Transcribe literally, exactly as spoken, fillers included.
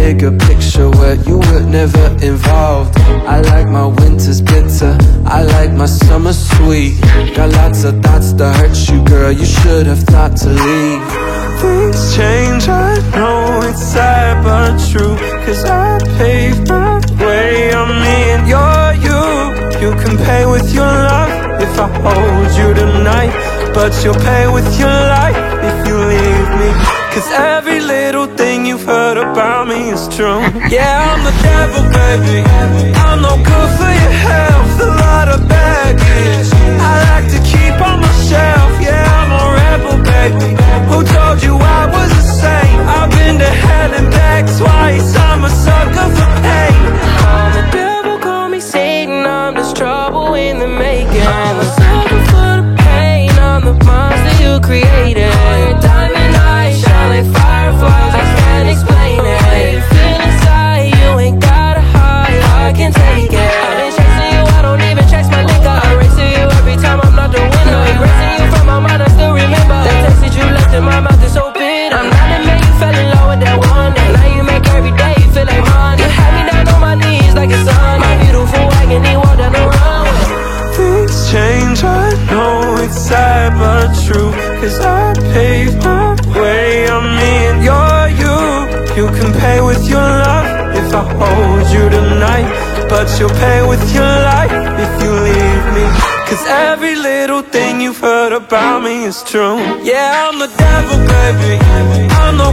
bigger picture where you were never involved. I like my winters bitter, I like my summer sweet. Got lots of thoughts to hurt you, girl, you should have thought to leave. Things change, I know it's sad but true, cause I paved my way, I'm me and you're you. You can pay with your love if I hold you tonight, but you'll pay with your life if you leave me. Cause every little thing you've heard about me is true. Yeah, I'm the devil, baby, I'm no good for your health. A lot of baggage I like to keep on my shelf. Yeah, I'm a rebel, baby. Who told you I was a saint? I've been to hell and back twice, I'm a sucker for pain. I'm the devil, call me Satan, I'm just trouble in the making. I'm a sucker for the pain, I'm the monster you created. Your diamond eyes shine like fireflies, I can't explain it. How you feel inside, you ain't gotta hide, I can take it. I've been chasing you, I don't even check my liquor. I race to you every time I'm not the winner. Erasing you from my mind, I still remember that text that you left in my mouth is so bitter. I'm not the man you fell in love with that one day. Now you make every day feel like money. You had me down on my knees like a son. My beautiful agony walk down the runway. Things change, I know it's sad but true, cause I paved my way, I'm me and you're you. You can pay with your love if I hold you tonight, but you'll pay with your life if you leave me. Cause every little thing you've heard about me is true. Yeah, I'm the devil, baby, I'm no